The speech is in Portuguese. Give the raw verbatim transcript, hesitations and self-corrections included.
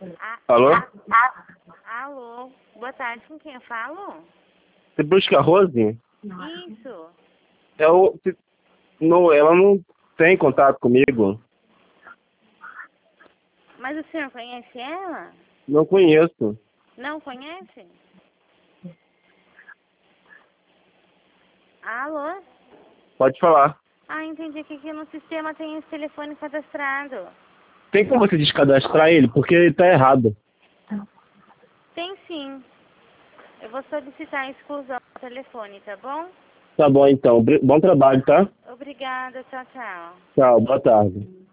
A- Alô? a- a- Alô, boa tarde, com quem eu falo? Você busca a Rose? Isso. É o, se- não, ela não tem contato comigo. Mas o senhor conhece ela? Não conheço. Não conhece? Alô? Pode falar. Ah, entendi que aqui no sistema tem esse telefone cadastrado. Tem como você descadastrar ele? Porque ele tá errado. Tem sim. Eu vou solicitar a exclusão do telefone, tá bom? Tá bom então. Bri- Bom trabalho, tá? Obrigada, tchau, tchau. Tchau, boa tarde.